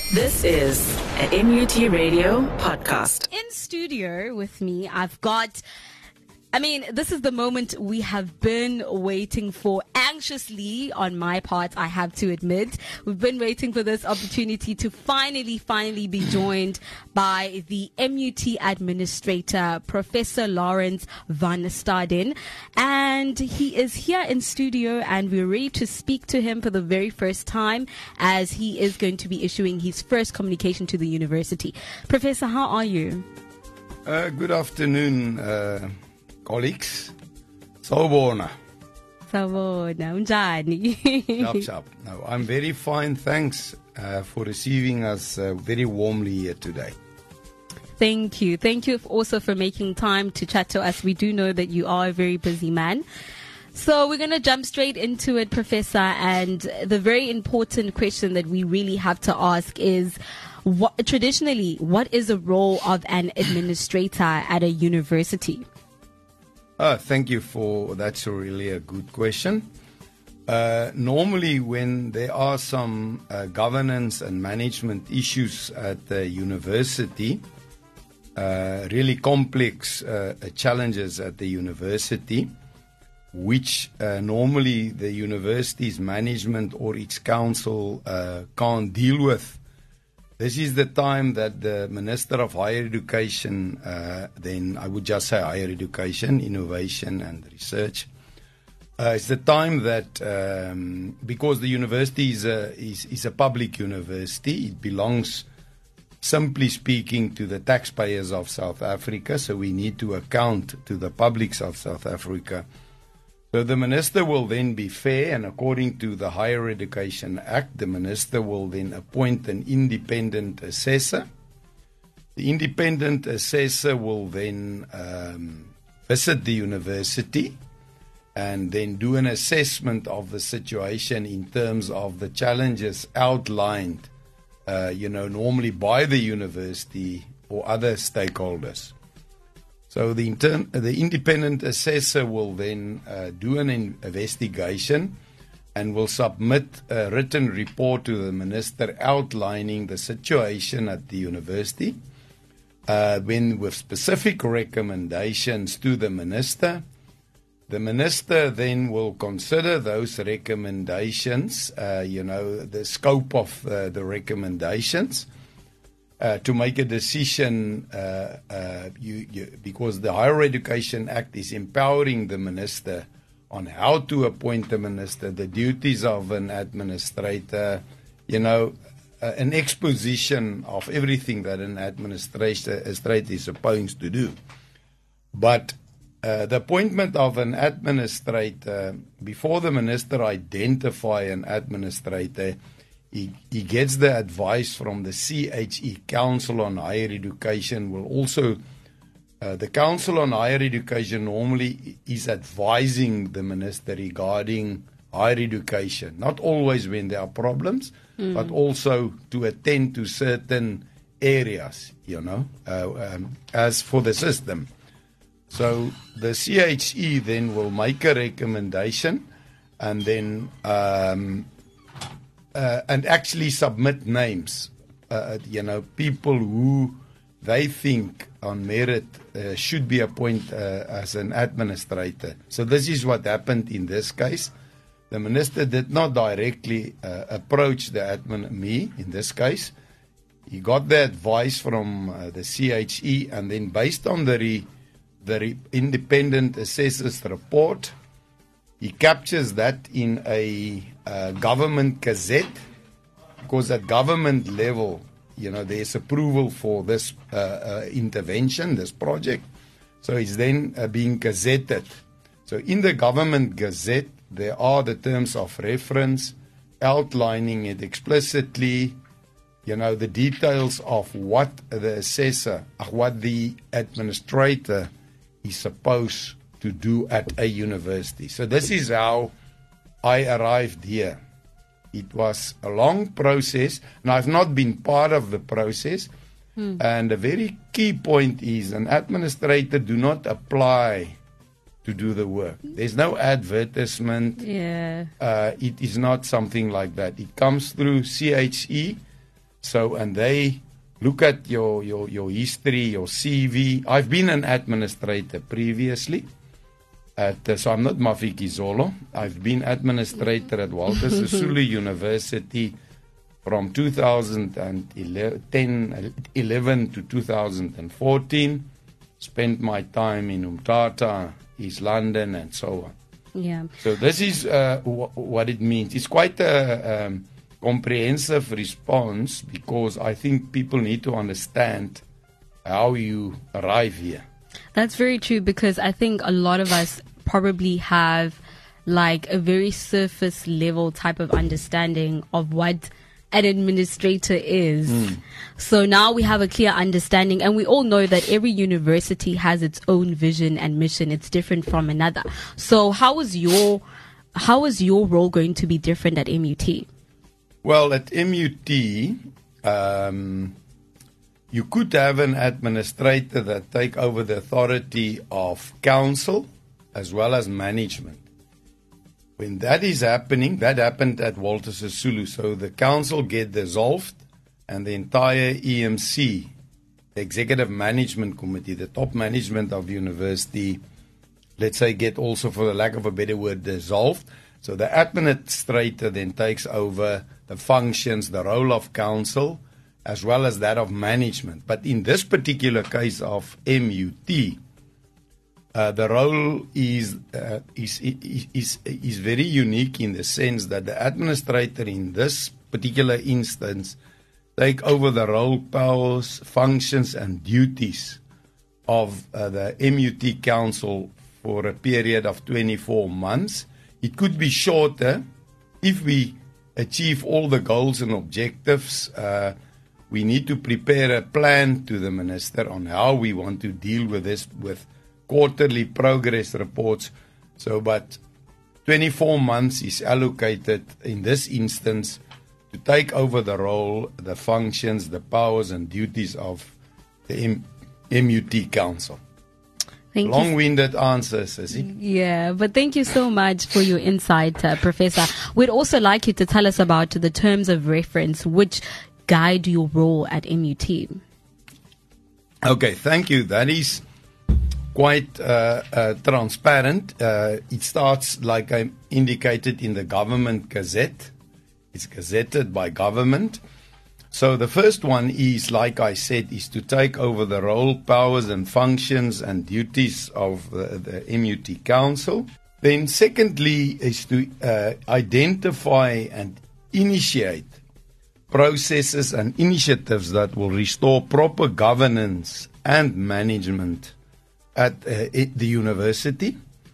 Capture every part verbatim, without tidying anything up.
This is an M U T Radio podcast. In studio with me, I've got, I mean, this is the moment we have been waiting for anxiously on my part, I have to admit. We've been waiting for this opportunity to finally, finally be joined by the M U T administrator, Professor Lawrence van Staden. And he is here in studio and we're ready to speak to him for the very first time as he is going to be issuing his first communication to the university. Professor, how are you? Uh, good afternoon, uh, colleagues. Sawubona. Sawubona, unjani? Chap, chap. No, I'm very fine. Thanks uh, for receiving us uh, very warmly here today. Thank you. Thank you also for making time to chat to us. We do know that you are a very busy man. So we're going to jump straight into it, Professor. And the very important question that we really have to ask is, what, traditionally, what is the role of an administrator at a university? Uh, thank you for that's a really a good question. Uh, normally, when there are some uh, governance and management issues at the university, uh, really complex uh, challenges at the university, which uh, normally the university's management or its council uh, can't deal with. This is the time that the Minister of Higher Education, uh, then I would just say Higher Education, Innovation and Research, uh, it's the time that, um, because the university is a, is, is a public university, it belongs, simply speaking, to the taxpayers of South Africa, so we need to account to the publics of South Africa. So the minister will then be fair, and according to the Higher Education Act, the minister will then appoint an independent assessor. The independent assessor will then um, visit the university and then do an assessment of the situation in terms of the challenges outlined, uh, you know, normally by the university or other stakeholders. So the, intern, the independent assessor will then uh, do an investigation and will submit a written report to the minister outlining the situation at the university, uh, when with specific recommendations to the minister. The minister then will consider those recommendations, uh, you know, the scope of uh, the recommendations. Uh, to make a decision, uh, uh, you, you, because the Higher Education Act is empowering the minister on how to appoint a minister, the duties of an administrator, you know, uh, an exposition of everything that an administrator is supposed to do. But uh, the appointment of an administrator, before the minister identify an administrator, He, he gets the advice from the C H E, Council on Higher Education. Will also, uh, the Council on Higher Education normally is advising the minister regarding higher education. Not always when there are problems, mm. but also to attend to certain areas, you know, uh, um, as for the system. So the C H E then will make a recommendation and then um, Uh, and actually submit names, uh, you know, people who they think on merit uh, should be appointed uh, as an administrator. So this is what happened in this case. The minister did not directly uh, approach the admin, me in this case. He got the advice from uh, the C H E, and then based on the, re, the re independent assessor's report, he captures that in a uh, government gazette, because at government level, you know, there's approval for this uh, uh, intervention, this project. So it's then uh, being gazetted. So in the government gazette, there are the terms of reference outlining it explicitly, you know, the details of what the assessor, what the administrator is supposed to do at a university. So this is how I arrived here. It was a long process, and I've not been part of the process. Hmm. And a very key point is an administrator do not apply to do the work. There's no advertisement. Yeah. Uh, it is not something like that. It comes through C H E. So, and they look at your, your, your history, your C V. I've been an administrator previously. At, uh, so I'm not Mafiki Zolo. I've been administrator at Walter Sisulu University from two thousand ten, eleven to two thousand fourteen. Spent my time in Umtata, East London, and so on. Yeah. So this is uh, w- what it means. It's quite a um, comprehensive response, because I think people need to understand how you arrive here. That's very true, because I think a lot of us probably have like a very surface level type of understanding of what an administrator is. Mm. So now we have a clear understanding, and we all know that every university has its own vision and mission. It's different from another. So how is your how is your role going to be different at M U T? Well, at M U T, um, you could have an administrator that take over the authority of council as well as management. When that is happening, that happened at Walter Sisulu. So the council get dissolved, and the entire E M C, the Executive Management Committee, the top management of the university, let's say, get also, for the lack of a better word, dissolved. So the administrator then takes over the functions, the role of council, as well as that of management. But in this particular case of M U T, Uh, the role is, uh, is is is is very unique in the sense that the administrator in this particular instance take over the role, powers, functions, and duties of uh, the M U T Council for a period of twenty-four months. It could be shorter if we achieve all the goals and objectives. Uh, we need to prepare a plan to the minister on how we want to deal with this, with quarterly progress reports. So, but twenty-four months is allocated in this instance to take over the role, the functions, the powers and duties of the M- MUT Council. Thank Long-winded you. Answer, Sissy. Yeah, but thank you so much for your insight, uh, Professor. We'd also like you to tell us about the terms of reference which guide your role at M U T. Okay, thank you. That is quite uh, uh, transparent. Uh, it starts, like I indicated, in the Government Gazette. It's gazetted by government. So the first one is, like I said, is to take over the role, powers and functions and duties of the, the M U T Council. Then secondly is to uh, identify and initiate processes and initiatives that will restore proper governance and management at uh, the university.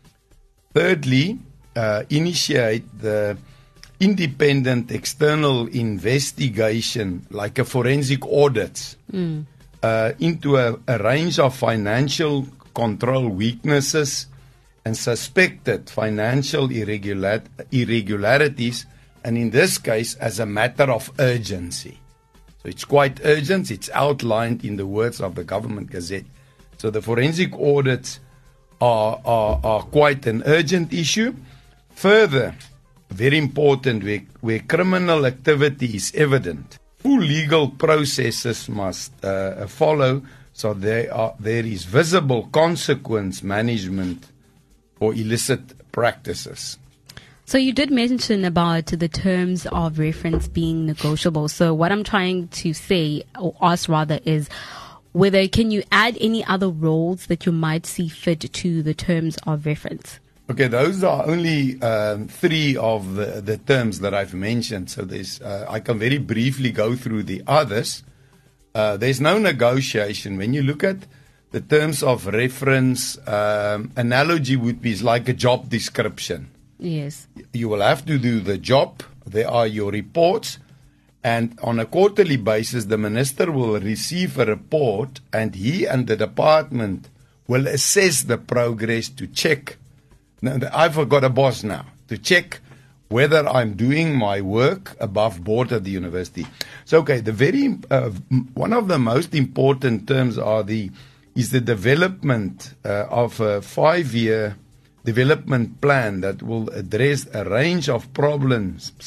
Thirdly, uh, initiate the independent external investigation, like a forensic audit, mm. uh, into a, a range of financial control weaknesses and suspected financial irregular, irregularities, and in this case, as a matter of urgency. So it's quite urgent. It's outlined in the words of the Government Gazette. So the forensic audits are, are, are quite an urgent issue. Further, very important, where, where criminal activity is evident, full legal processes must uh, follow, so there, are, there is visible consequence management for illicit practices. So you did mention about the terms of reference being negotiable. So what I'm trying to say, or ask rather, is whether can you add any other roles that you might see fit to the terms of reference? Okay, those are only um, three of the, the terms that I've mentioned. So there's, uh, I can very briefly go through the others. Uh, there's no negotiation. When you look at the terms of reference, um, analogy would be like a job description. Yes. You will have to do the job. There are your reports. And on a quarterly basis, the minister will receive a report, and he and the department will assess the progress to check. Now, I've got a boss now to check whether I'm doing my work above board at the university. So, okay, the very uh, one of the most important terms are the is the development uh, of a five-year development plan that will address a range of problems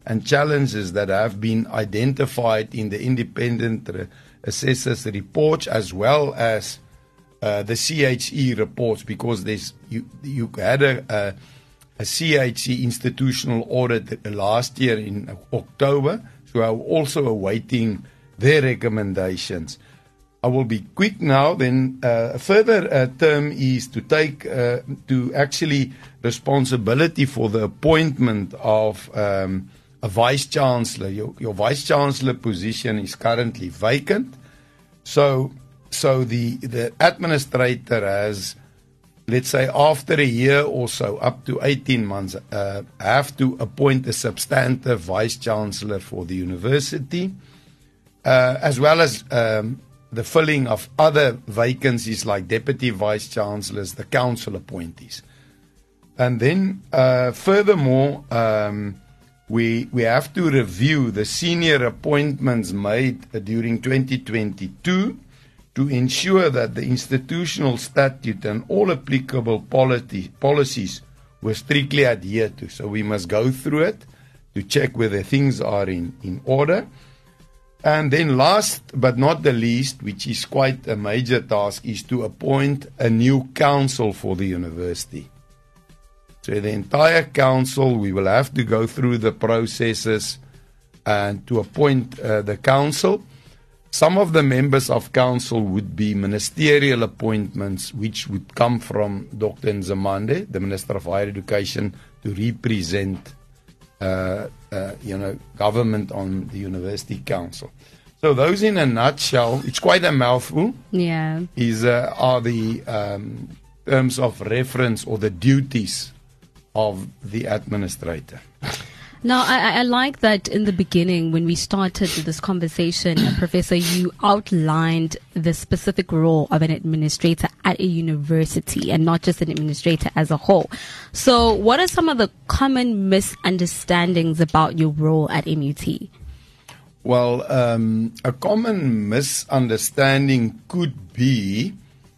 and challenges that have been identified in the independent re- assessors reports, as well as uh, the C H E reports, because there's you you had a, a, a C H E institutional audit last year in October, so I'm also awaiting their recommendations. I will be quick now. Then uh, a further uh, term is to take uh, to actually responsibility for the appointment of um, a vice chancellor. Your, your vice chancellor position is currently vacant, so so the the administrator has, let's say, after a year or so, up to eighteen months, uh, have to appoint a substantive vice chancellor for the university, uh, as well as um, the filling of other vacancies like deputy vice chancellors, the council appointees. And then, uh, furthermore, um, we we have to review the senior appointments made uh, during twenty twenty-two to ensure that the institutional statute and all applicable polity, policies were strictly adhered to. So we must go through it to check whether things are in, in order. And then last but not the least, which is quite a major task, is to appoint a new council for the university. So the entire council, we will have to go through the processes and to appoint uh, the council. Some of the members of council would be ministerial appointments, which would come from Doctor Nzimande, the Minister of Higher Education, to represent Uh, uh, you know, government on the university council. So those, in a nutshell, it's quite a mouthful. Yeah, is uh, are the um, terms of reference or the duties of the administrator. Now, I, I like that in the beginning, when we started this conversation, Professor, you outlined the specific role of an administrator at a university and not just an administrator as a whole. So what are some of the common misunderstandings about your role at M U T? Well, um, a common misunderstanding could be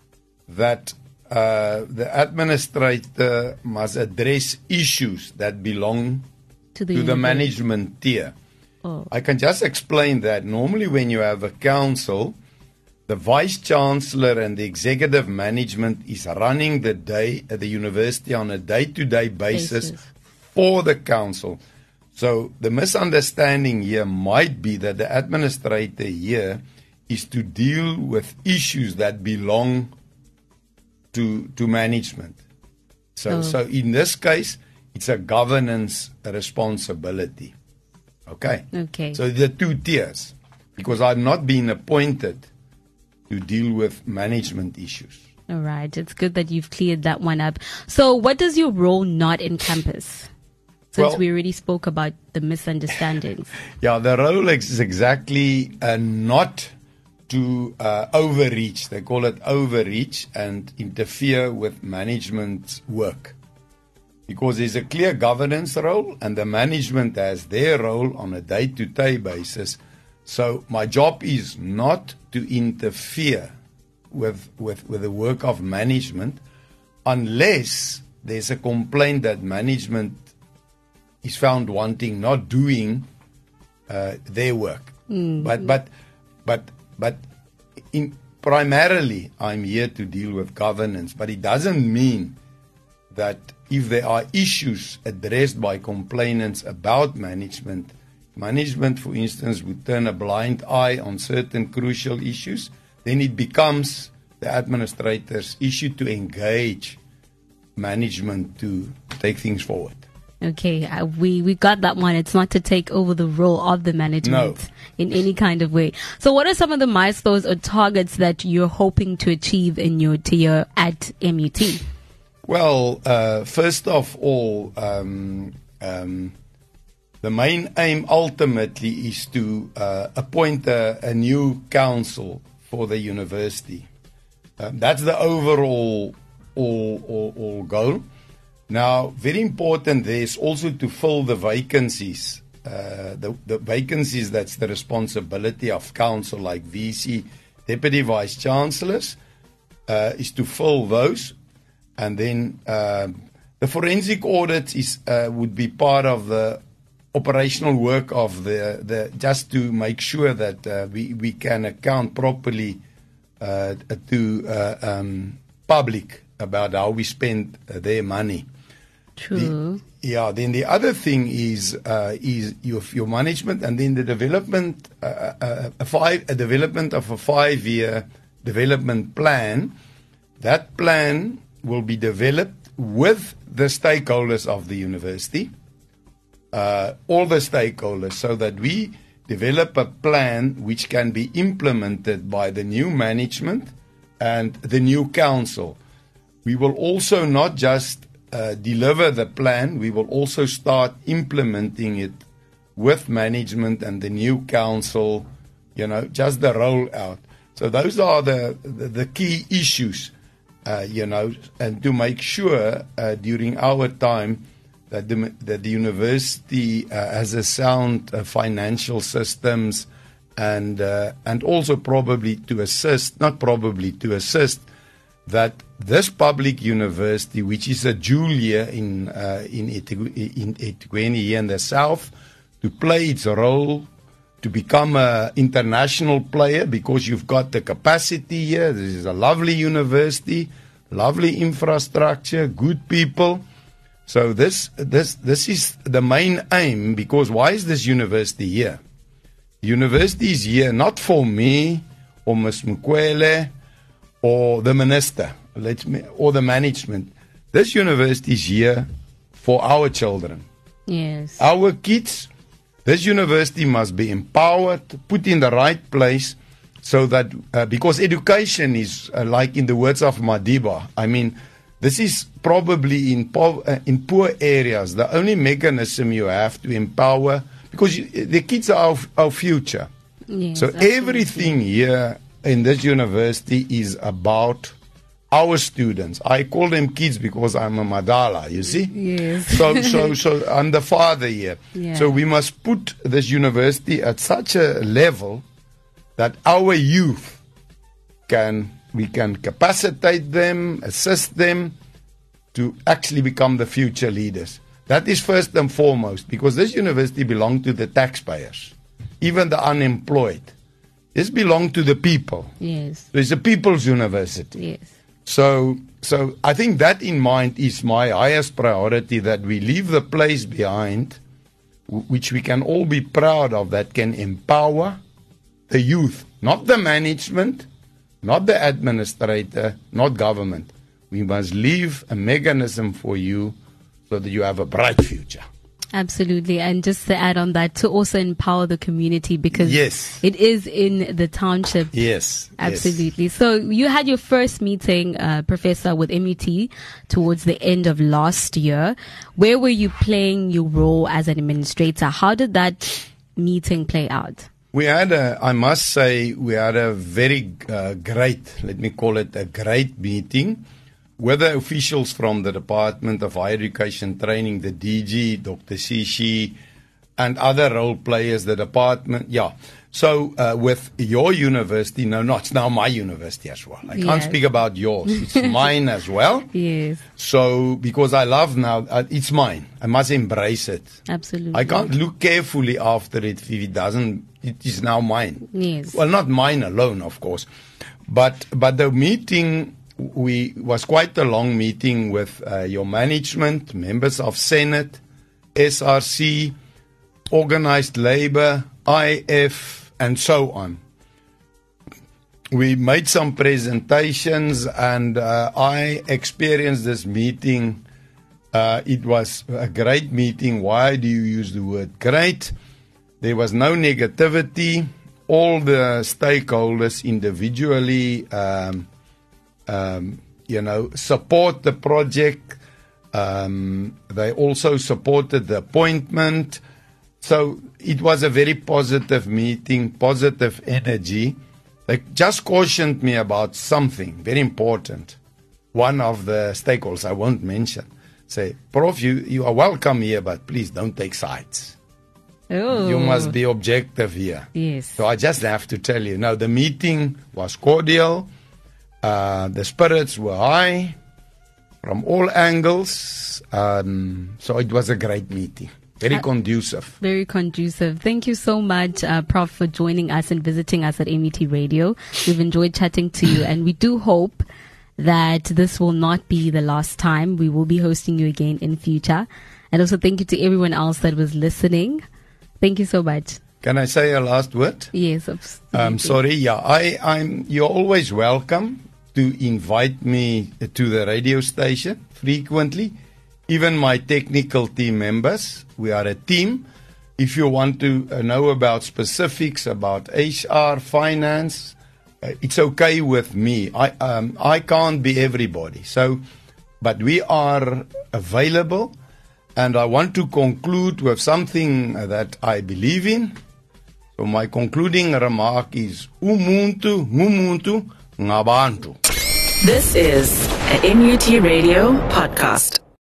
that uh, the administrator must address issues that belong to the, to the management tier. Oh. I can just explain that. Normally when you have a council, the vice chancellor and the executive management is running the day at the university on a day-to-day basis, basis for the council. So the misunderstanding here might be that the administrator here is to deal with issues that belong to to management. So oh. so in this case, it's a governance responsibility. Okay. Okay. So the two tiers, because I've not been appointed to deal with management issues. All right. It's good that you've cleared that one up. So what does your role not encompass? Since well, we already spoke about the misunderstandings. Yeah, the role is exactly uh, not to uh, overreach. They call it overreach and interfere with management's work. Because there's a clear governance role and the management has their role on a day-to-day basis. So my job is not to interfere with, with, with the work of management unless there's a complaint that management is found wanting, not doing uh, their work. Mm-hmm. But but but but in primarily I'm here to deal with governance, but it doesn't mean that if there are issues addressed by complainants about management, management, for instance, would turn a blind eye on certain crucial issues, then it becomes the administrator's issue to engage management to take things forward. Okay, uh, we, we got that one. It's not to take over the role of the management no. in any kind of way. So what are some of the milestones or targets that you're hoping to achieve in your tenure at M U T? Well, uh, first of all, um, um, the main aim ultimately is to uh, appoint a, a new council for the university. Um, that's the overall all, all, all goal. Now, very important there is also to fill the vacancies. Uh, the, the vacancies, that's the responsibility of council, like V C, deputy vice chancellors, uh, is to fill those. And then uh, the forensic audit is uh, would be part of the operational work of the, the just to make sure that uh, we, we can account properly uh, to uh, um, public about how we spend uh, their money. True. The, yeah. Then the other thing is uh, is your your management, and then the development uh, uh, a five a development of a five year development plan. That plan will be developed with the stakeholders of the university, uh, all the stakeholders, so that we develop a plan which can be implemented by the new management and the new council. We will also not just uh, deliver the plan, we will also start implementing it with management and the new council, you know, just the rollout. So those are the, the, the key issues, uh, you know, and to make sure uh, during our time that the, that the university uh, has a sound uh, financial systems and uh, and also probably to assist, not probably, to assist that this public university, which is a jewel here in uh, in in eThekwini here in the south, to play its role, to become an international player, because you've got the capacity here. This is a lovely university, lovely infrastructure, good people. So this this this is the main aim, because why is this university here? University is here not for me or Miz Mukwele or the minister, let me, or the management. This university is here for our children. Yes. Our kids. This university must be empowered, put in the right place, so that, uh, because education is, uh, like in the words of Madiba, I mean, this is probably in, po- uh, in poor areas, the only mechanism you have to empower, because you, the kids are our, our future. Yes, so absolutely. Everything here in this university is about our students. I call them kids because I'm a Madala, you see? Yes. So, so, so I'm the father here. Yeah. So we must put this university at such a level that our youth can, we can capacitate them, assist them to actually become the future leaders. That is first and foremost, because this university belongs to the taxpayers, even the unemployed. This belongs to the people. Yes. So it's a people's university. Yes. So, so I think that in mind is my highest priority, that we leave the place behind, w- which we can all be proud of, that can empower the youth, not the management, not the administrator, not government. We must leave a mechanism for you so that you have a bright future. Absolutely. And just to add on that, to also empower the community, because Yes. it is in the township. Yes. Absolutely. Yes. So you had your first meeting, uh, Professor, with M U T towards the end of last year. Where were you playing your role as an administrator? How did that meeting play out? We had a, I must say, we had a very uh, great, let me call it a great meeting with the officials from the Department of Higher Education Training, the D G, Doctor Sishi, and other role players, the department. Yeah. So uh, with your university, no, no, it's now my university as well. I can't Yes. speak about yours. It's mine as well. Yes. So because I love now, uh, it's mine. I must embrace it. Absolutely. I can't look carefully after it if it doesn't, it is now mine. Yes. Well, not mine alone, of course. But but the meeting we was quite a long meeting with uh, your management, members of Senate, S R C, organized labor, I F, and so on. We made some presentations, and uh, I experienced this meeting. Uh, it was a great meeting. Why do you use the word great? There was no negativity. All the stakeholders individually um, Um, you know, support the project. Um, they also supported the appointment. So it was a very positive meeting, positive energy. They just cautioned me about something very important. One of the stakeholders, I won't mention, say, Prof, you, you are welcome here, but please don't take sides. Oh. You must be objective here. Yes. So I just have to tell you, no, the meeting was cordial. Uh, the spirits were high from all angles. Um, so it was a great meeting. Very Uh, conducive. Very conducive. Thank you so much, uh, Prof, for joining us and visiting us at M U T Radio. We've enjoyed chatting to you, and we do hope that this will not be the last time. We will be hosting you again in future. And also thank you to everyone else that was listening. Thank you so much. Can I say a last word? Yes. Absolutely. Um, sorry, yeah. I, I'm. You're always welcome to invite me to the radio station frequently. Even my technical team members, we are a team. If you want to uh, know about specifics about H R, finance, uh, it's okay with me. I um, I can't be everybody. So, but we are available, and I want to conclude with something that I believe in. So my concluding remark is umuntu ngumuntu ngabantu. This is a M U T Radio podcast.